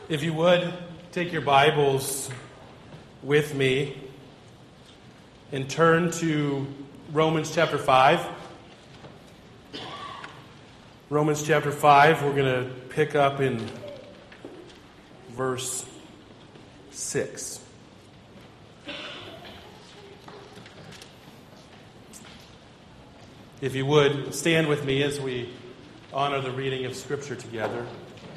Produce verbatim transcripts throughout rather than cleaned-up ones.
If you would, take your Bibles with me and turn to Romans chapter five. Romans chapter five, we're going to pick up in verse six. If you would, stand with me as we honor the reading of Scripture together.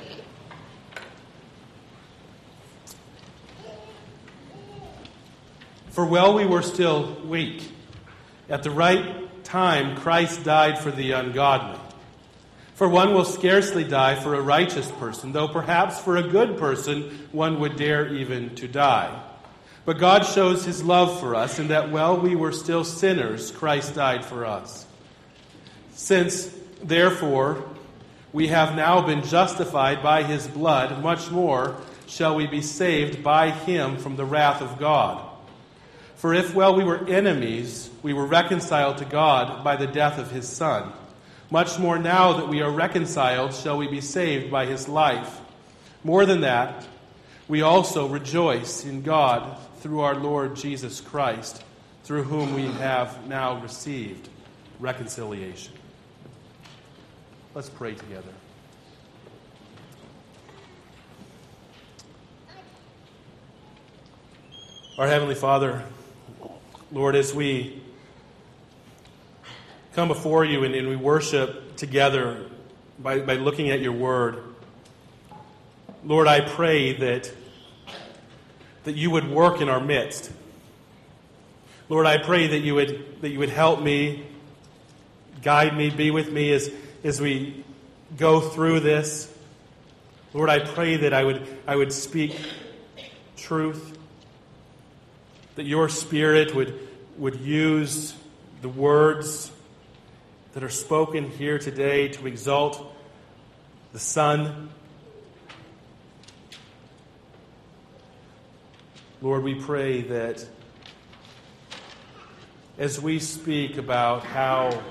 For while we were still weak, at the right time Christ died for the ungodly. For one will scarcely die for a righteous person, though perhaps for a good person one would dare even to die. But God shows His love for us in that while we were still sinners, Christ died for us. Since, therefore, we have now been justified by His blood, much more shall we be saved by Him from the wrath of God. For if while we were enemies, we were reconciled to God by the death of His Son, much more now that we are reconciled shall we be saved by His life. More than that, we also rejoice in God through our Lord Jesus Christ, through whom we have now received reconciliation. Let's pray together. Our Heavenly Father, Lord, as we come before you and, and we worship together by, by looking at your word, Lord, I pray that, that you would work in our midst. Lord, I pray that you would that you would help me, guide me, be with me as, as we go through this. Lord, I pray that I would I would speak truth, that your Spirit would, would use the words that are spoken here today to exalt the Son. Lord, we pray that as we speak about how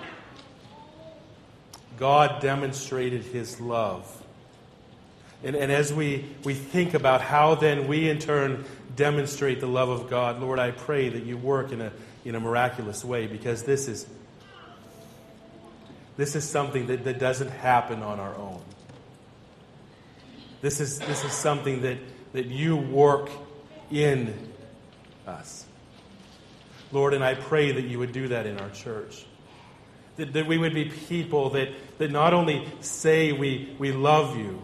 God demonstrated His love, and, and as we, we think about how then we in turn demonstrate the love of God, Lord, I pray that you work in a in a miraculous way, because this is this is something that, that doesn't happen on our own. This is this is something that, that you work in us. Lord, and I pray that you would do that in our church. That, that we would be people that, that not only say we, we love you,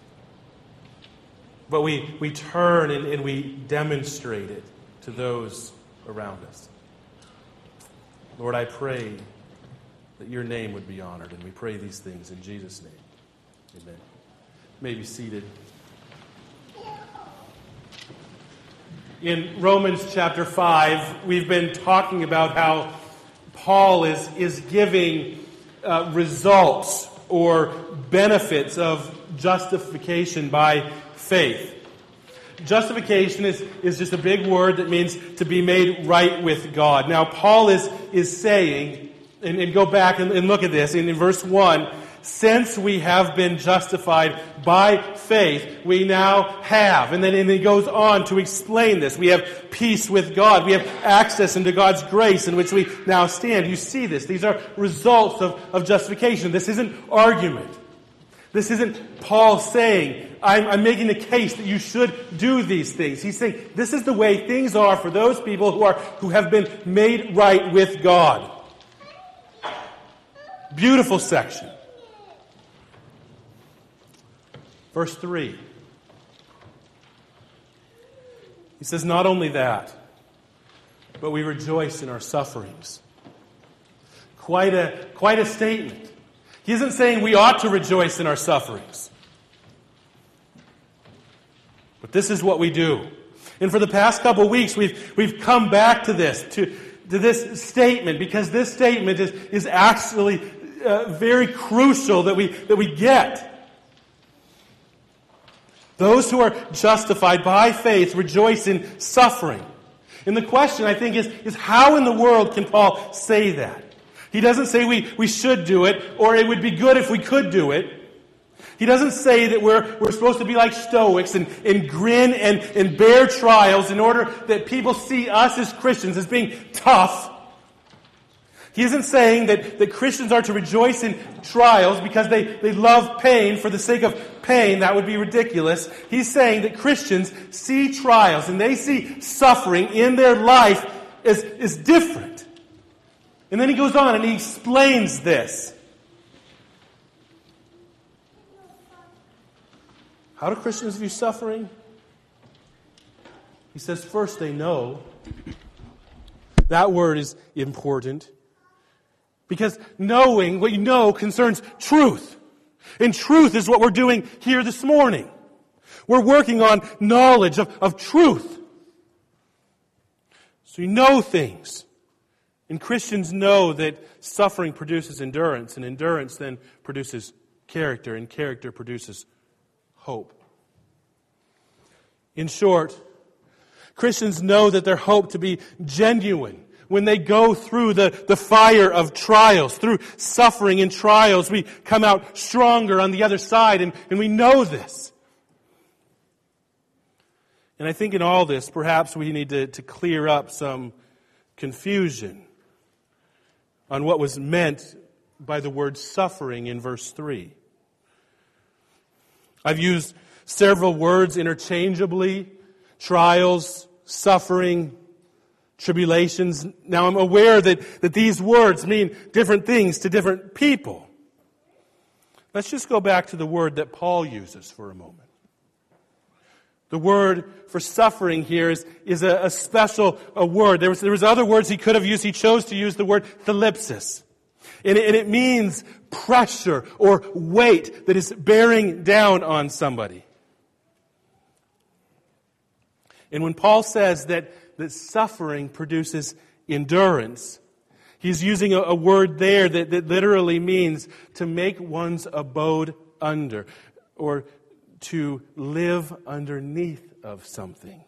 but we, we turn and, and we demonstrate it to those around us. Lord, I pray that your name would be honored, and we pray these things in Jesus' name. Amen. You may be seated. In Romans chapter five, we've been talking about how Paul is, is giving uh, results or benefits of justification by faith. Justification is, is just a big word that means to be made right with God. Now, Paul is, is saying, and, and go back and, and look at this, in, in verse one, since we have been justified by faith, we now have. And then and he goes on to explain this. We have peace with God. We have access into God's grace in which we now stand. You see this. These are results of, of justification. This isn't argument. This isn't Paul saying, I'm, I'm making the case that you should do these things. He's saying, this is the way things are for those people who are who have been made right with God. Beautiful section. Verse three. He says, not only that, but we rejoice in our sufferings. Quite a, quite a statement. He isn't saying we ought to rejoice in our sufferings. But this is what we do. And for the past couple of weeks, we've, we've come back to this, to, to this statement, because this statement is, is actually uh, very crucial that we, that we get. Those who are justified by faith rejoice in suffering. And the question, I think, is, is how in the world can Paul say that? He doesn't say we, we should do it, or it would be good if we could do it. He doesn't say that we're, we're supposed to be like Stoics and, and grin and, and bear trials in order that people see us as Christians as being tough. He isn't saying that, that Christians are to rejoice in trials because they, they love pain for the sake of pain. That would be ridiculous. He's saying that Christians see trials and they see suffering in their life as, as different. And then he goes on and he explains this. How do Christians view suffering? He says, first, they know. That word is important. Because knowing, what you know, concerns truth. And truth is what we're doing here this morning. We're working on knowledge of, of truth. So you know things. And Christians know that suffering produces endurance, and endurance then produces character, and character produces hope. In short, Christians know that their hope to be genuine. When they go through the, the fire of trials, through suffering and trials, we come out stronger on the other side, and, and we know this. And I think in all this, perhaps we need to, to clear up some confusion on what was meant by the word suffering in verse three. I've used several words interchangeably: trials, suffering, tribulations. Now I'm aware that, that these words mean different things to different people. Let's just go back to the word that Paul uses for a moment. The word for suffering here is, is a, a special a word. There was, there was other words he could have used. He chose to use the word thalipsis. And it, and it means pressure or weight that is bearing down on somebody. And when Paul says that, that suffering produces endurance, he's using a, a word there that, that literally means to make one's abode under, or to live underneath of something.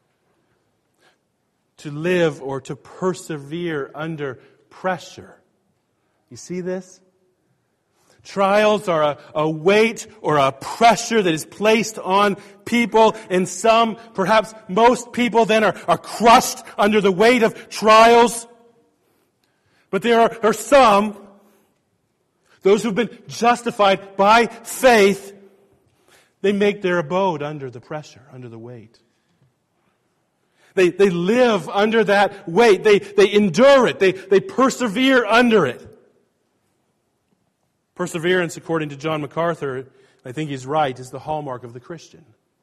To live or to persevere under pressure. You see this? Trials are a, a weight or a pressure that is placed on people, and some, perhaps most people then are, are crushed under the weight of trials. But there are, are some, those who've been justified by faith, they make their abode under the pressure, under the weight. They, they live under that weight. They, they endure it. They, they persevere under it. Perseverance, according to John MacArthur, I think he's right, is the hallmark of the Christian.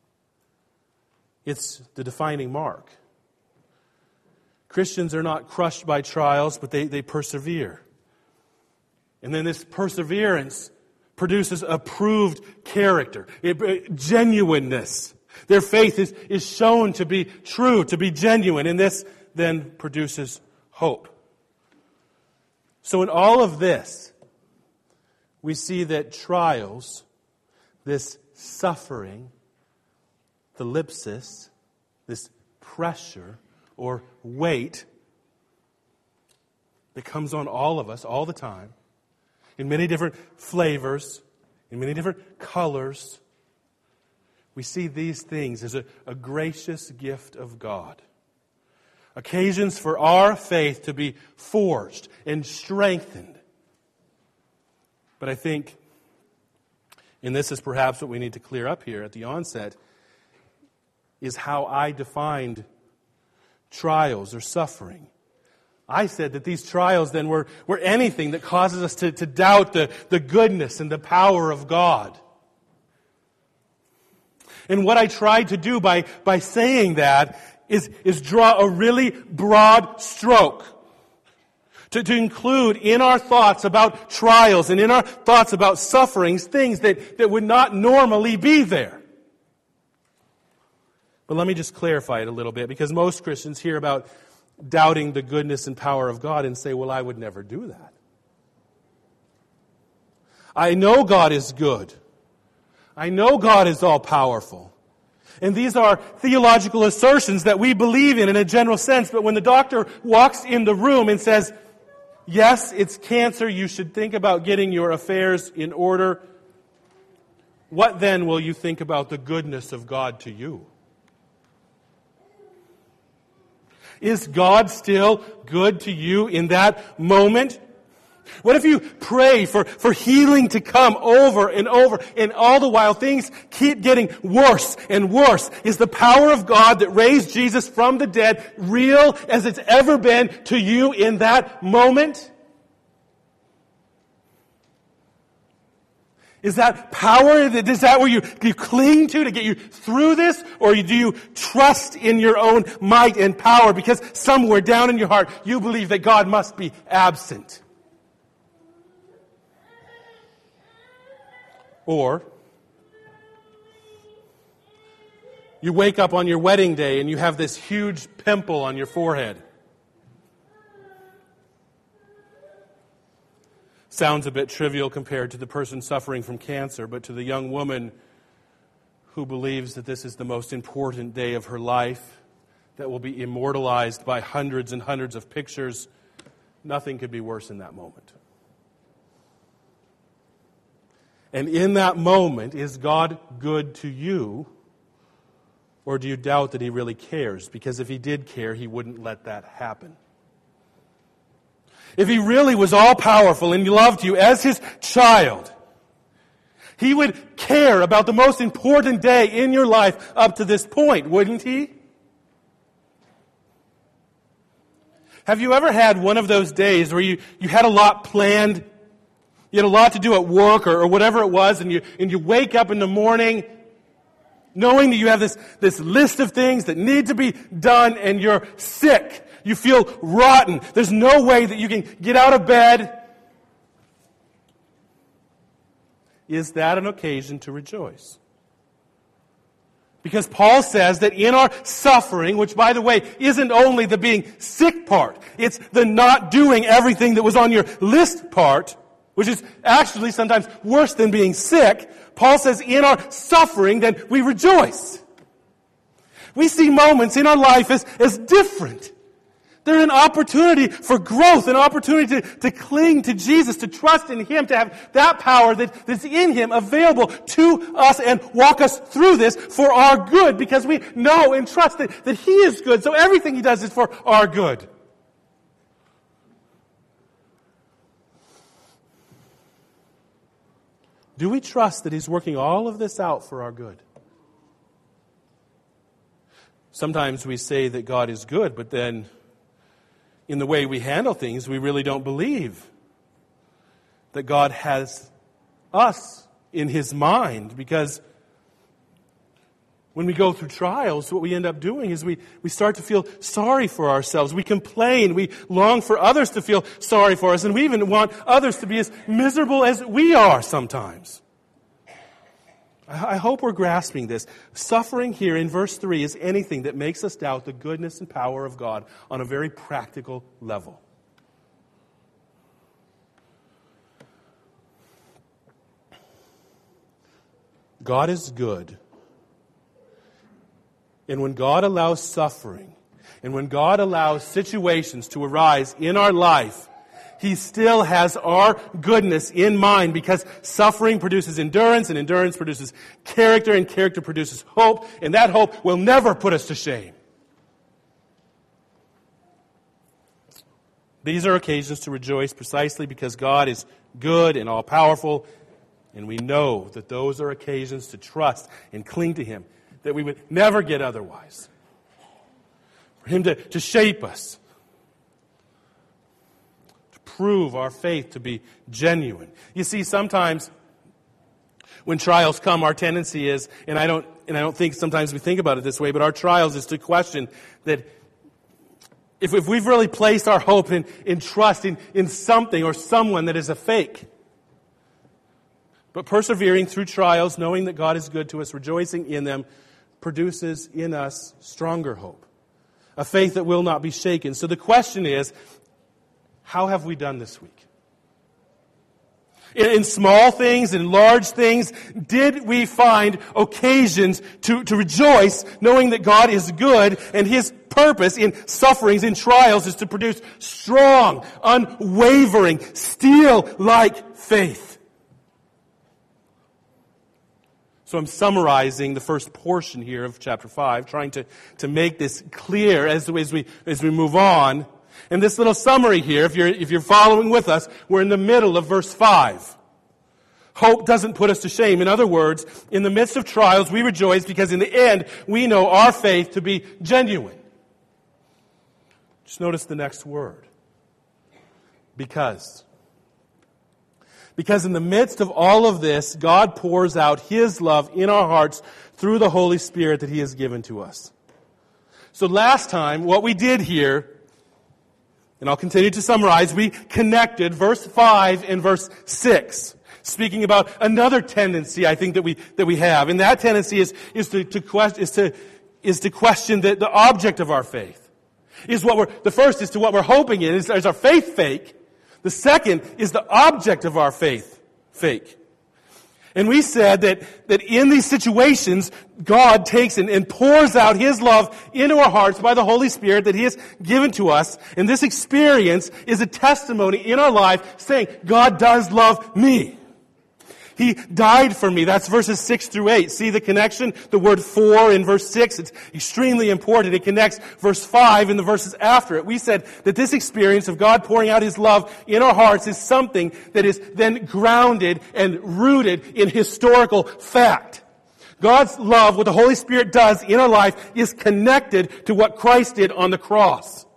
It's the defining mark. Christians are not crushed by trials, but they, they persevere. And then this perseverance produces approved character, it, genuineness. Their faith is, is shown to be true, to be genuine, and this then produces hope. So in all of this, we see that trials, this suffering, thalipsis, this pressure or weight that comes on all of us all the time, in many different flavors, in many different colors, we see these things as a, a gracious gift of God. Occasions for our faith to be forged and strengthened. But I think, and this is perhaps what we need to clear up here at the onset, is how I defined trials or suffering. I said that these trials then were, were anything that causes us to, to doubt the, the goodness and the power of God. And what I tried to do by, by saying that is, is draw a really broad stroke. To, to include in our thoughts about trials and in our thoughts about sufferings, things that, that would not normally be there. But let me just clarify it a little bit, because most Christians hear about doubting the goodness and power of God and say, well, I would never do that. I know God is good. I know God is all-powerful. And these are theological assertions that we believe in in a general sense, but when the doctor walks in the room and says, yes, it's cancer, you should think about getting your affairs in order, what then will you think about the goodness of God to you? Is God still good to you in that moment? What if you pray for, for healing to come over and over, and all the while things keep getting worse and worse? Is the power of God that raised Jesus from the dead real as it's ever been to you in that moment? Is that power, is that where you, you cling to to get you through this? Or do you trust in your own might and power because somewhere down in your heart you believe that God must be absent? Or you wake up on your wedding day and you have this huge pimple on your forehead. Sounds a bit trivial compared to the person suffering from cancer, but to the young woman who believes that this is the most important day of her life, that will be immortalized by hundreds and hundreds of pictures, nothing could be worse in that moment. And in that moment, is God good to you, or do you doubt that He really cares? Because if He did care, He wouldn't let that happen. If He really was all-powerful and He loved you as His child, He would care about the most important day in your life up to this point, wouldn't He? Have you ever had one of those days where you, you had a lot planned, you had a lot to do at work or, or whatever it was, and you, and you wake up in the morning knowing that you have this, this list of things that need to be done, and you're sick. You feel rotten. There's no way that you can get out of bed. Is that an occasion to rejoice? Because Paul says that in our suffering, which by the way isn't only the being sick part, it's the not doing everything that was on your list part, which is actually sometimes worse than being sick. Paul says in our suffering then we rejoice. We see moments in our life as, as different. They're an opportunity for growth, an opportunity to, to cling to Jesus, to trust in Him, to have that power that, that's in Him available to us and walk us through this for our good, because we know and trust that, that He is good, so everything He does is for our good. Do we trust that He's working all of this out for our good? Sometimes we say that God is good, but then in the way we handle things, we really don't believe that God has us in His mind, because when we go through trials, what we end up doing is we, we start to feel sorry for ourselves. We complain. We long for others to feel sorry for us, and we even want others to be as miserable as we are sometimes. I hope we're grasping this. Suffering here in verse three is anything that makes us doubt the goodness and power of God on a very practical level. God is good. And when God allows suffering, and when God allows situations to arise in our life, He still has our goodness in mind, because suffering produces endurance, and endurance produces character, and character produces hope, and that hope will never put us to shame. These are occasions to rejoice precisely because God is good and all-powerful, and we know that those are occasions to trust and cling to Him, that we would never get otherwise. For Him to, to shape us, prove our faith to be genuine. You see, sometimes when trials come, our tendency is, and I don't and I don't think sometimes we think about it this way, but our trials is to question that if, if we've really placed our hope in, in trust in, in something or someone that is a fake. But persevering through trials, knowing that God is good to us, rejoicing in them, produces in us stronger hope. A faith that will not be shaken. So the question is, how have we done this week? In, in small things, in large things, did we find occasions to, to rejoice, knowing that God is good, and His purpose in sufferings, in trials, is to produce strong, unwavering, steel-like faith? So I'm summarizing the first portion here of chapter five, trying to, to make this clear as, as we as we move on. And this little summary here, if you're if you're following with us, we're in the middle of verse five. Hope doesn't put us to shame. In other words, in the midst of trials, we rejoice because in the end, we know our faith to be genuine. Just notice the next word. Because. Because in the midst of all of this, God pours out His love in our hearts through the Holy Spirit that He has given to us. So last time, what we did here, and I'll continue to summarize, we connected verse five and verse six, speaking about another tendency I think that we that we have. And that tendency is, is to, to question is to is to question the, the object of our faith. Is what we're the first is to what we're hoping in, is, is our faith fake? The second is the object of our faith fake. And we said that, that in these situations, God takes and, and pours out His love into our hearts by the Holy Spirit that He has given to us. And this experience is a testimony in our life saying, God does love me. He died for me. That's verses six through eight. See the connection? The word for in verse six, it's extremely important. It connects verse five and the verses after it. We said that this experience of God pouring out His love in our hearts is something that is then grounded and rooted in historical fact. God's love, what the Holy Spirit does in our life, is connected to what Christ did on the cross.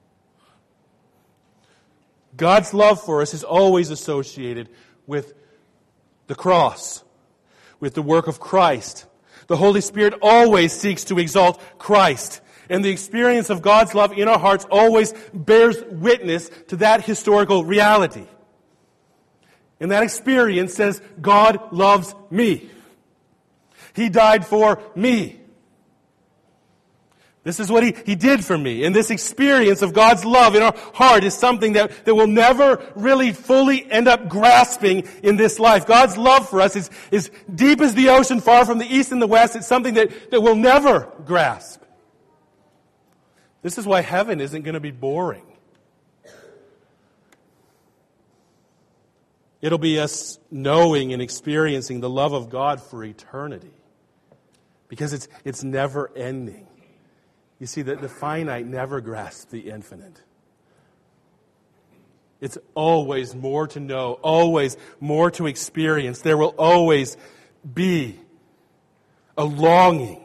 God's love for us is always associated with the cross, with the work of Christ. The Holy Spirit always seeks to exalt Christ. And the experience of God's love in our hearts always bears witness to that historical reality. And that experience says, God loves me. He died for me. This is what he, he did for me. And this experience of God's love in our heart is something that, that we'll never really fully end up grasping in this life. God's love for us is, is deep as the ocean, far from the east and the west. It's something that, that we'll never grasp. This is why heaven isn't going to be boring. It'll be us knowing and experiencing the love of God for eternity. Because it's, it's never ending. You see, that the finite never grasps the infinite. It's always more to know, always more to experience. There will always be a longing.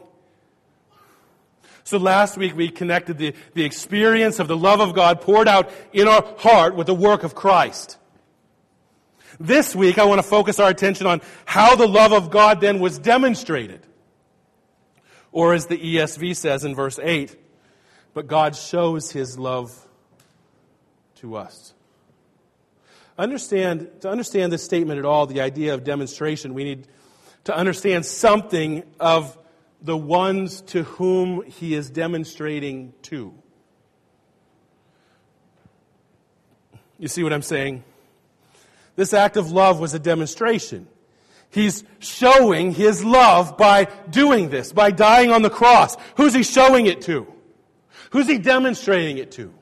So last week we connected the, the experience of the love of God poured out in our heart with the work of Christ. This week I want to focus our attention on how the love of God then was demonstrated. Or as the E S V says in verse eight, but God shows His love to us. Understand, to understand this statement at all, the idea of demonstration, we need to understand something of the ones to whom He is demonstrating to. You see what I'm saying? This act of love was a demonstration. He's showing His love by doing this, by dying on the cross. Who's He showing it to? Who's He demonstrating it to?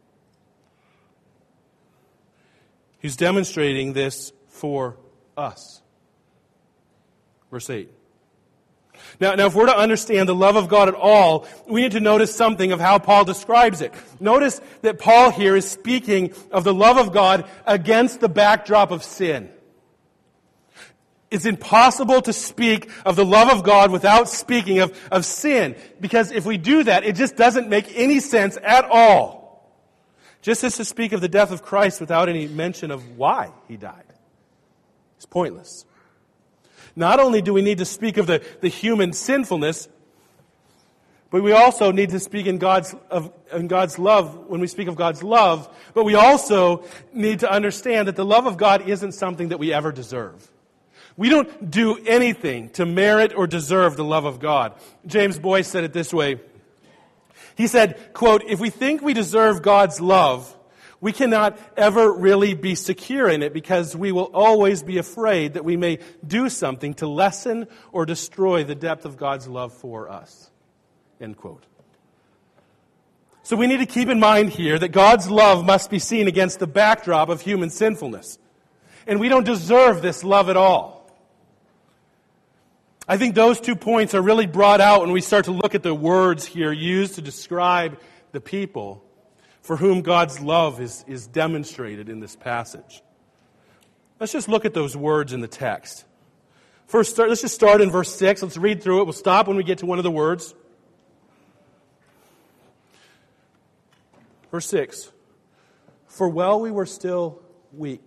He's demonstrating this for us. Verse eight. Now, now, if we're to understand the love of God at all, we need to notice something of how Paul describes it. Notice that Paul here is speaking of the love of God against the backdrop of sin. It's impossible to speak of the love of God without speaking of, of sin. Because if we do that, it just doesn't make any sense at all. Just as to speak of the death of Christ without any mention of why He died. It's pointless. Not only do we need to speak of the, the human sinfulness, but we also need to speak in God's, of, in God's love when we speak of God's love. But we also need to understand that the love of God isn't something that we ever deserve. We don't do anything to merit or deserve the love of God. James Boyce said it this way. He said, quote, if we think we deserve God's love, we cannot ever really be secure in it because we will always be afraid that we may do something to lessen or destroy the depth of God's love for us. End quote. So we need to keep in mind here that God's love must be seen against the backdrop of human sinfulness. And we don't deserve this love at all. I think those two points are really brought out when we start to look at the words here used to describe the people for whom God's love is, is demonstrated in this passage. Let's just look at those words in the text. First, start, let's just start in verse six. Let's read through it. We'll stop when we get to one of the words. Verse six. For while we were still weak.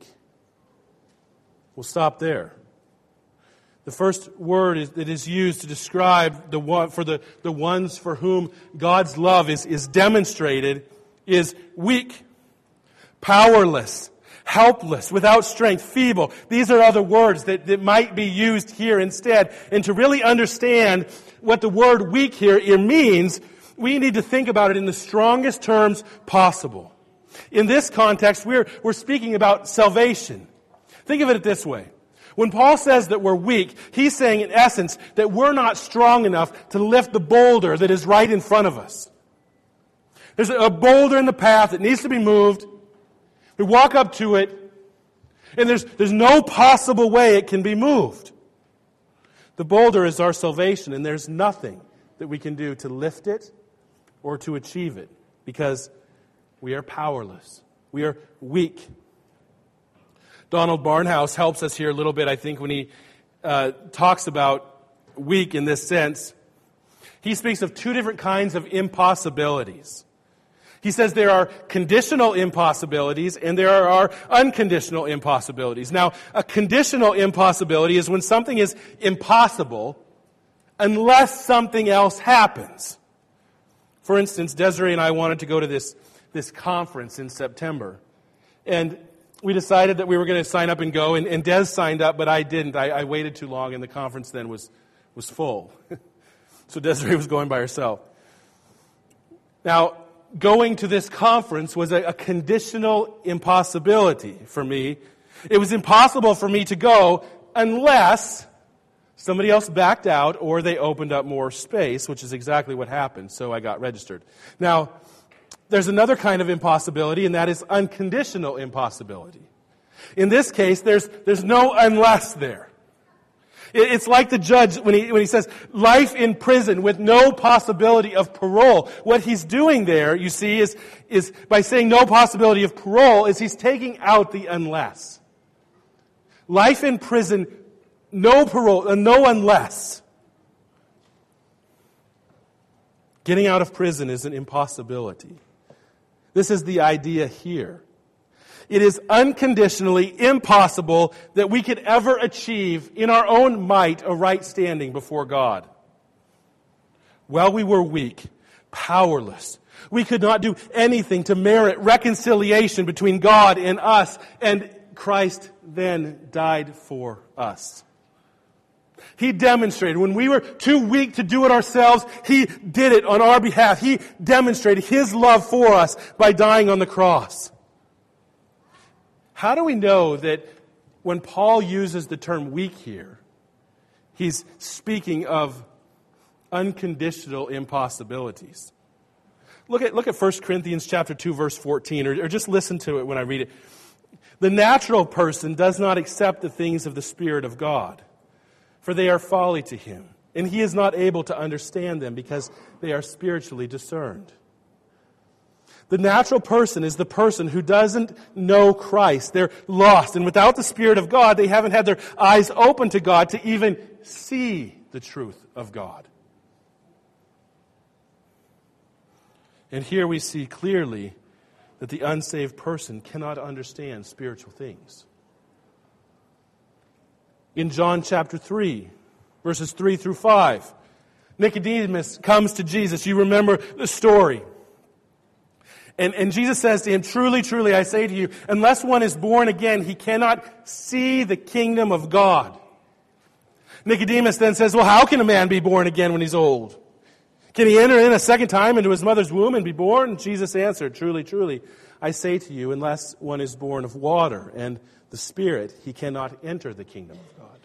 We'll stop there. The first word is, that is used to describe the one for the, the ones for whom God's love is, is demonstrated is weak, powerless, helpless, without strength, feeble. These are other words that, that might be used here instead. And to really understand what the word weak here, here means, we need to think about it in the strongest terms possible. In this context, we're, we're speaking about salvation. Think of it this way. When Paul says that we're weak, he's saying in essence that we're not strong enough to lift the boulder that is right in front of us. There's a boulder in the path that needs to be moved. We walk up to it, and there's, there's no possible way it can be moved. The boulder is our salvation, and there's nothing that we can do to lift it or to achieve it, because we are powerless. We are weak. Donald Barnhouse helps us here a little bit, I think, when he uh, talks about weak in this sense. He speaks of two different kinds of impossibilities. He says there are conditional impossibilities and there are unconditional impossibilities. Now, a conditional impossibility is when something is impossible unless something else happens. For instance, Desiree and I wanted to go to this, this conference in September. And we decided that we were going to sign up and go, and, and Des signed up, but I didn't. I, I waited too long, and the conference then was, was full. So Desiree was going by herself. Now, going to this conference was a, a conditional impossibility for me. It was impossible for me to go unless somebody else backed out or they opened up more space, which is exactly what happened, so I got registered. Now, there's another kind of impossibility, and that is unconditional impossibility. In this case, there's, there's no unless there. It, it's like the judge when he, when he says, life in prison with no possibility of parole. What he's doing there, you see, is, is by saying no possibility of parole, is he's taking out the unless. Life in prison, no parole, uh, no unless. Getting out of prison is an impossibility. This is the idea here. It is unconditionally impossible that we could ever achieve in our own might a right standing before God. While we were weak, powerless, we could not do anything to merit reconciliation between God and us, and Christ then died for us. He demonstrated, when we were too weak to do it ourselves, He did it on our behalf. He demonstrated His love for us by dying on the cross. How do we know that when Paul uses the term weak here, he's speaking of unconditional impossibilities? Look at, look at First Corinthians chapter two, verse fourteen, or, or just listen to it when I read it. The natural person does not accept the things of the Spirit of God, for they are folly to him, and he is not able to understand them because they are spiritually discerned. The natural person is the person who doesn't know Christ. They're lost, and without the Spirit of God, they haven't had their eyes open to God to even see the truth of God. And here we see clearly that the unsaved person cannot understand spiritual things. In John chapter three, verses three through five, Nicodemus comes to Jesus. You remember the story. And, and Jesus says to him, "Truly, truly, I say to you, unless one is born again, he cannot see the kingdom of God." Nicodemus then says, "Well, how can a man be born again when he's old? Can he enter in a second time into his mother's womb and be born?" And Jesus answered, "Truly, truly, I say to you, unless one is born of water and the Spirit, he cannot enter the kingdom of God."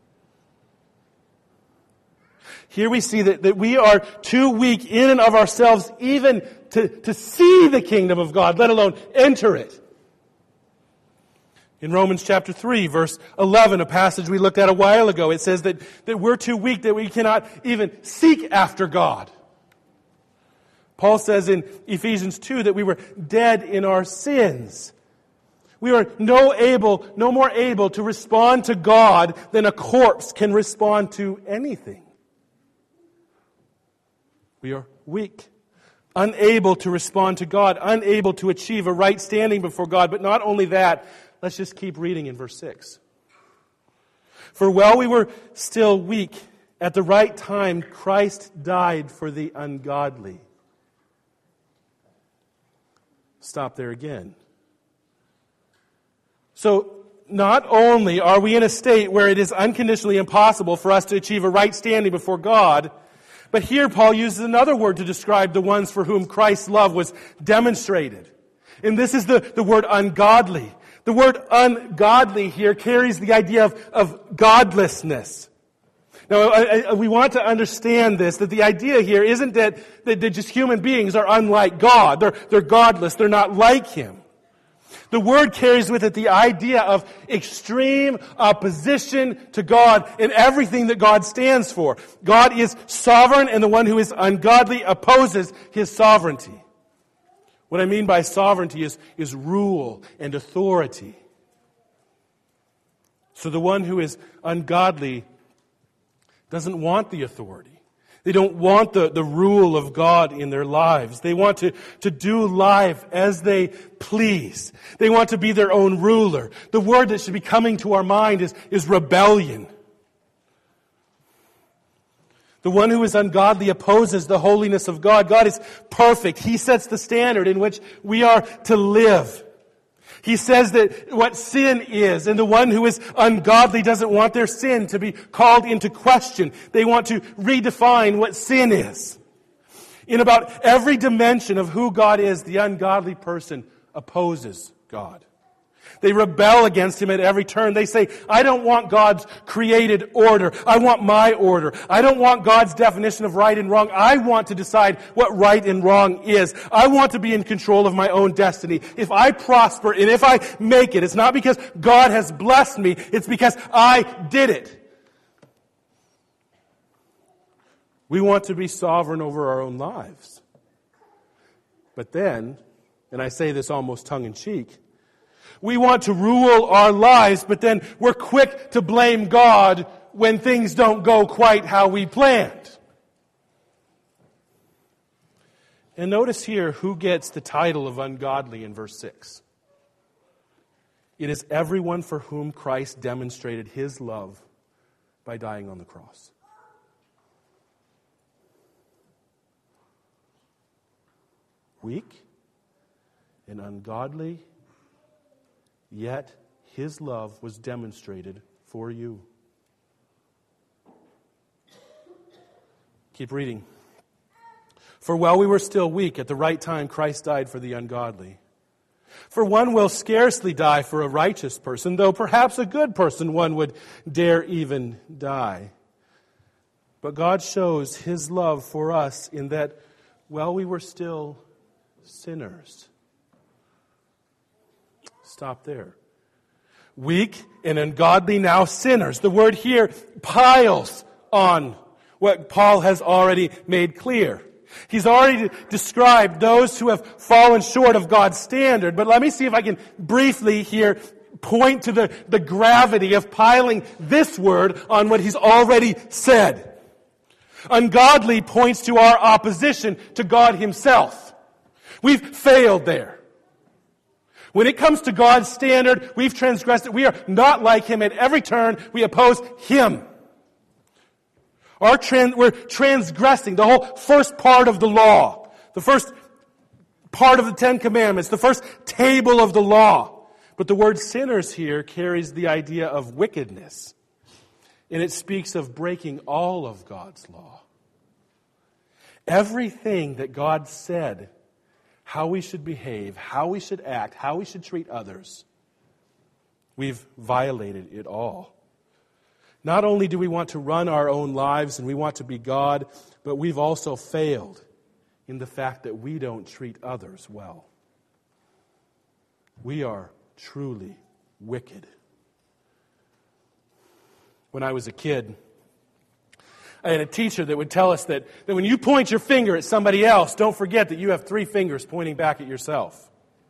Here we see that, that we are too weak in and of ourselves even to, to see the kingdom of God, let alone enter it. In Romans chapter three, verse eleven, a passage we looked at a while ago, it says that, that we're too weak, that we cannot even seek after God. Paul says in Ephesians two that we were dead in our sins. We are no able, no more able to respond to God than a corpse can respond to anything. We are weak, unable to respond to God, unable to achieve a right standing before God. But not only that, let's just keep reading in verse six. For while we were still weak, at the right time, Christ died for the ungodly. Stop there again. So, not only are we in a state where it is unconditionally impossible for us to achieve a right standing before God, but here Paul uses another word to describe the ones for whom Christ's love was demonstrated. And this is the, the word ungodly. The word ungodly here carries the idea of, of godlessness. Now, I, I, we want to understand this, that the idea here isn't that, that, that just human beings are unlike God. They're, they're godless. They're not like Him. The word carries with it the idea of extreme opposition to God in everything that God stands for. God is sovereign, and the one who is ungodly opposes His sovereignty. What I mean by sovereignty is, is rule and authority. So the one who is ungodly doesn't want the authority. They don't want the, the rule of God in their lives. They want to, to do life as they please. They want to be their own ruler. The word that should be coming to our mind is, is rebellion. The one who is ungodly opposes the holiness of God. God is perfect. He sets the standard in which we are to live. He says that what sin is, and the one who is ungodly doesn't want their sin to be called into question. They want to redefine what sin is. In about every dimension of who God is, the ungodly person opposes God. They rebel against Him at every turn. They say, I don't want God's created order. I want my order. I don't want God's definition of right and wrong. I want to decide what right and wrong is. I want to be in control of my own destiny. If I prosper and if I make it, it's not because God has blessed me. It's because I did it. We want to be sovereign over our own lives. But then, and I say this almost tongue-in-cheek, we want to rule our lives, but then we're quick to blame God when things don't go quite how we planned. And notice here who gets the title of ungodly in verse six. It is everyone for whom Christ demonstrated His love by dying on the cross. Weak and ungodly, yet His love was demonstrated for you. Keep reading. For while we were still weak, at the right time Christ died for the ungodly. For one will scarcely die for a righteous person, though perhaps a good person one would dare even die. But God shows His love for us in that while we were still sinners. Stop there. Weak and ungodly, now sinners. The word here piles on what Paul has already made clear. He's already described those who have fallen short of God's standard. But let me see if I can briefly here point to the, the gravity of piling this word on what he's already said. Ungodly points to our opposition to God Himself. We've failed there. When it comes to God's standard, we've transgressed it. We are not like Him at every turn. We oppose Him. Our trans- we're transgressing the whole first part of the law, the first part of the Ten Commandments, the first table of the law. But the word sinners here carries the idea of wickedness, and it speaks of breaking all of God's law. Everything that God said, how we should behave, how we should act, how we should treat others, we've violated it all. Not only do we want to run our own lives and we want to be God, but we've also failed in the fact that we don't treat others well. We are truly wicked. When I was a kid, I had a teacher that would tell us that, that when you point your finger at somebody else, don't forget that you have three fingers pointing back at yourself.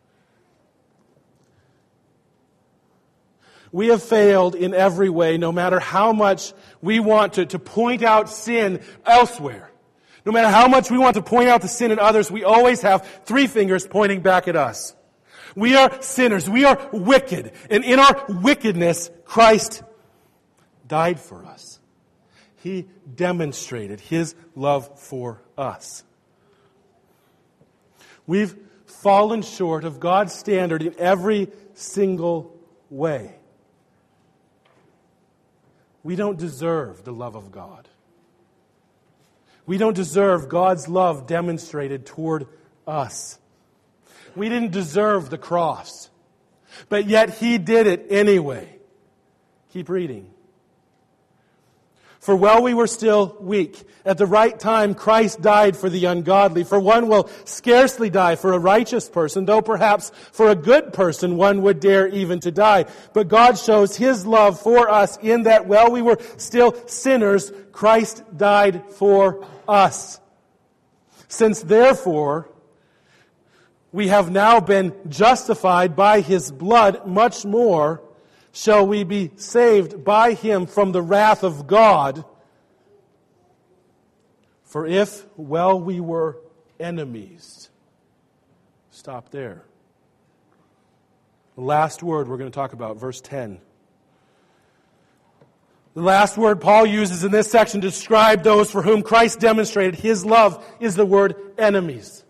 We have failed in every way, no matter how much we want to, to point out sin elsewhere. No matter how much we want to point out the sin in others, we always have three fingers pointing back at us. We are sinners. We are wicked. And in our wickedness, Christ died for us. He demonstrated His love for us. We've fallen short of God's standard in every single way. We don't deserve the love of God. We don't deserve God's love demonstrated toward us. We didn't deserve the cross, but yet He did it anyway. Keep reading. For while we were still weak, at the right time Christ died for the ungodly. For one will scarcely die for a righteous person, though perhaps for a good person one would dare even to die. But God shows His love for us in that while we were still sinners, Christ died for us. Since therefore we have now been justified by His blood, much more shall we be saved by Him from the wrath of God. For if, while we were enemies, stop there. The last word we're going to talk about, verse ten. The last word Paul uses in this section to describe those for whom Christ demonstrated His love is the word enemies.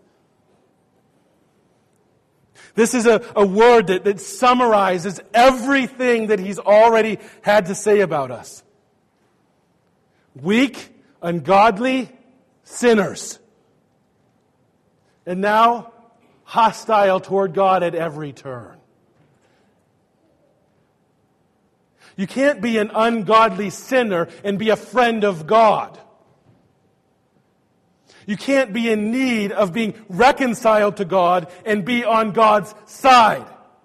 This is a, a word that, that summarizes everything that He's already had to say about us. Weak, ungodly, sinners. And now, hostile toward God at every turn. You can't be an ungodly sinner and be a friend of God. You can't be in need of being reconciled to God and be on God's side.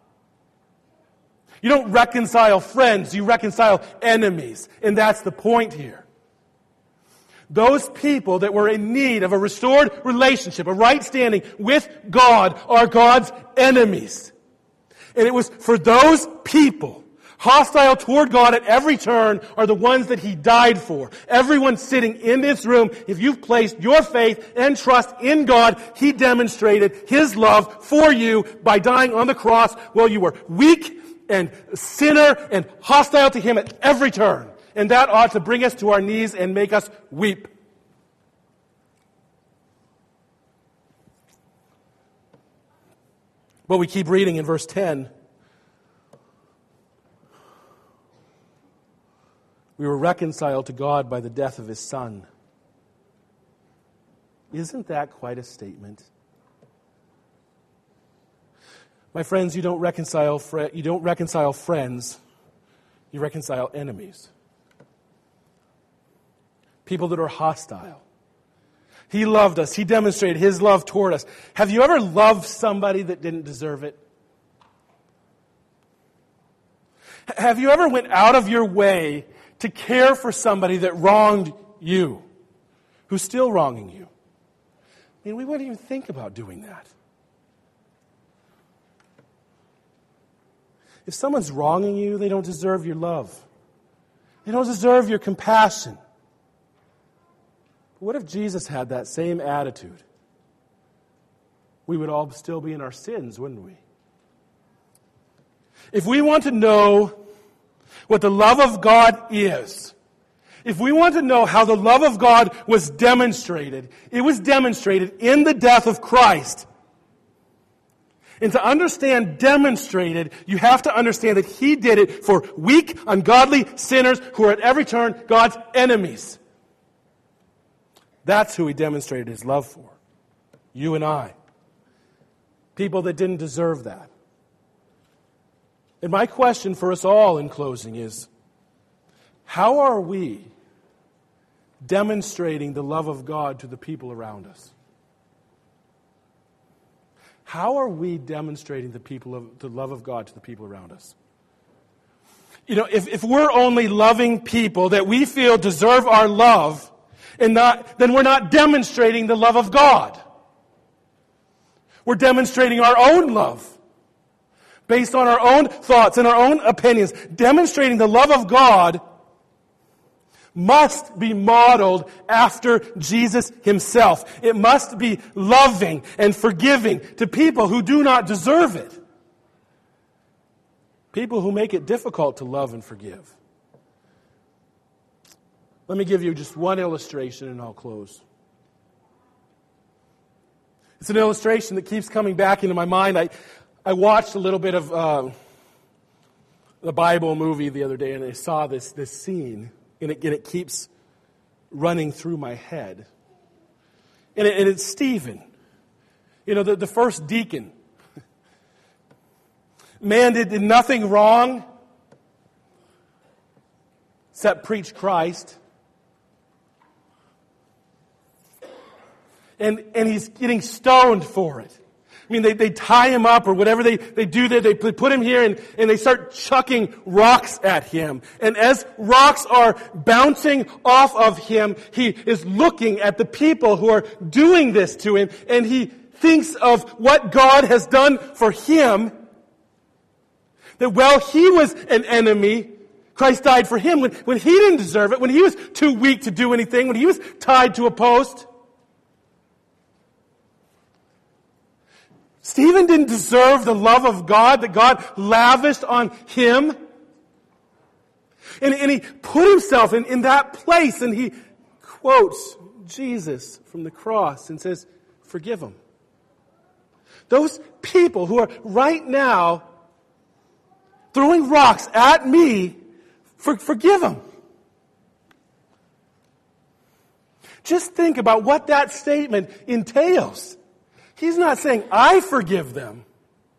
You don't reconcile friends, you reconcile enemies. And that's the point here. Those people that were in need of a restored relationship, a right standing with God, are God's enemies. And it was for those people, hostile toward God at every turn, are the ones that He died for. Everyone sitting in this room, if you've placed your faith and trust in God, He demonstrated His love for you by dying on the cross while you were weak and sinner and hostile to Him at every turn. And that ought to bring us to our knees and make us weep. But we keep reading in verse ten. We were reconciled to God by the death of His Son. Isn't that quite a statement? My friends, you don't reconcile fr- you don't reconcile friends, you reconcile enemies. People that are hostile. He loved us. He demonstrated His love toward us. Have you ever loved somebody that didn't deserve it? Have you ever went out of your way to care for somebody that wronged you, who's still wronging you? I mean, we wouldn't even think about doing that. If someone's wronging you, they don't deserve your love. They don't deserve your compassion. What if Jesus had that same attitude? We would all still be in our sins, wouldn't we? If we want to know what the love of God is, if we want to know how the love of God was demonstrated, it was demonstrated in the death of Christ. And to understand demonstrated, you have to understand that He did it for weak, ungodly sinners who are at every turn God's enemies. That's who He demonstrated His love for. You and I. People that didn't deserve that. And my question for us all in closing is, how are we demonstrating the love of God to the people around us? How are we demonstrating the people of the love of God to the people around us? You know, if, if we're only loving people that we feel deserve our love, and not, then we're not demonstrating the love of God. We're demonstrating our own love, based on our own thoughts and our own opinions. Demonstrating the love of God must be modeled after Jesus himself. It must be loving and forgiving to people who do not deserve it. People who make it difficult to love and forgive. Let me give you just one illustration and I'll close. It's an illustration that keeps coming back into my mind. I, I watched a little bit of uh, the Bible movie the other day and I saw this, this scene and it, and it keeps running through my head. And, it, and it's Stephen, you know, the, the first deacon. Man did, did nothing wrong except preach Christ. And, and he's getting stoned for it. I mean, they, they tie him up or whatever they, they do there. They put him here and, and they start chucking rocks at him. And as rocks are bouncing off of him, he is looking at the people who are doing this to him. And he thinks of what God has done for him. That while he was an enemy, Christ died for him when, when he didn't deserve it, when he was too weak to do anything, when he was tied to a post. Stephen didn't deserve the love of God that God lavished on him. And, and he put himself in, in that place and he quotes Jesus from the cross and says, forgive them. Those people who are right now throwing rocks at me, for, forgive them. Just think about what that statement entails. He's not saying, I forgive them.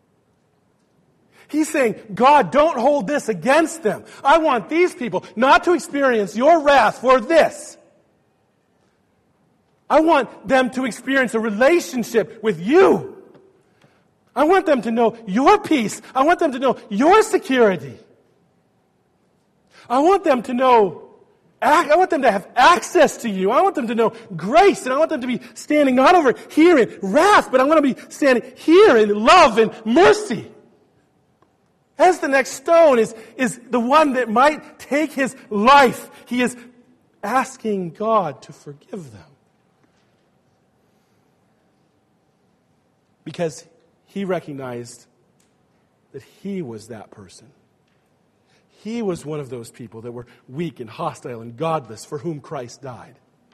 He's saying, God, don't hold this against them. I want these people not to experience your wrath for this. I want them to experience a relationship with you. I want them to know your peace. I want them to know your security. I want them to know, I want them to have access to you. I want them to know grace. And I want them to be standing not over here in wrath, but I want to be standing here in love and mercy. As the next stone is, is the one that might take his life. He is asking God to forgive them. Because he recognized that he was that person. He was one of those people that were weak and hostile and godless for whom Christ died.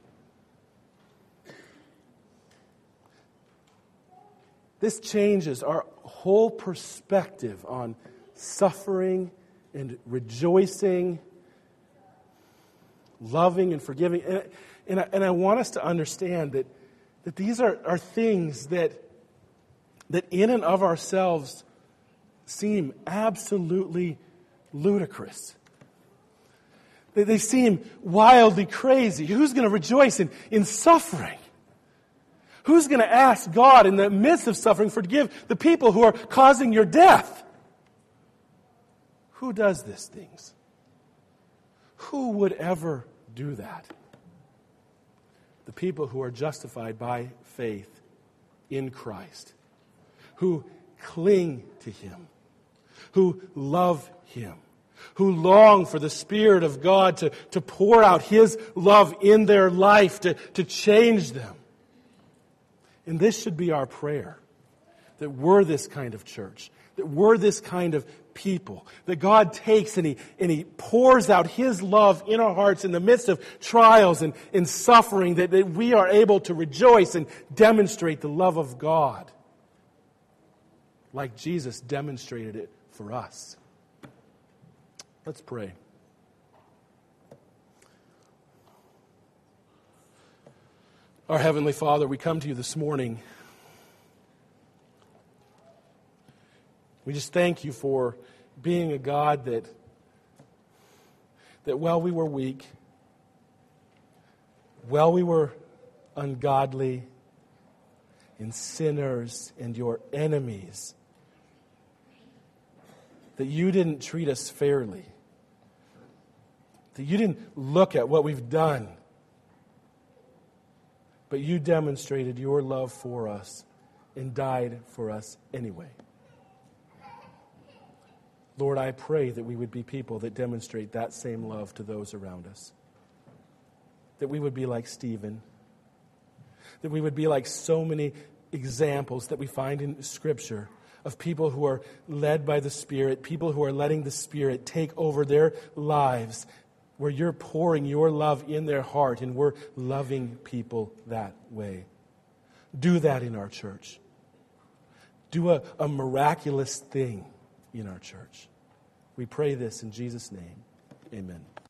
This changes our whole perspective on suffering and rejoicing, loving and forgiving. And, and, I, and I want us to understand that, that these are, are things that that in and of ourselves seem absolutely ludicrous. They, they seem wildly crazy. Who's going to rejoice in, in suffering? Who's going to ask God in the midst of suffering forgive the people who are causing your death? Who does these things? Who would ever do that? The people who are justified by faith in Christ. Who cling to him, who love him, who long for the Spirit of God to, to pour out his love in their life, to, to change them. And this should be our prayer, that we're this kind of church, that we're this kind of people, that God takes and he, and he pours out his love in our hearts in the midst of trials and, and suffering, that, that we are able to rejoice and demonstrate the love of God. Like Jesus demonstrated it for us. Let's pray. Our Heavenly Father, we come to you this morning. We just thank you for being a God that, that while we were weak, while we were ungodly and sinners and your enemies, that you didn't treat us fairly, That you didn't look at what we've done, but you demonstrated your love for us and died for us anyway. Lord, I pray that we would be people that demonstrate that same love to those around us. That we would be like Stephen. That we would be like so many examples that we find in Scripture of people who are led by the Spirit, people who are letting the Spirit take over their lives, where you're pouring your love in their heart and we're loving people that way. Do that in our church. Do a, a miraculous thing in our church. We pray this in Jesus' name. Amen.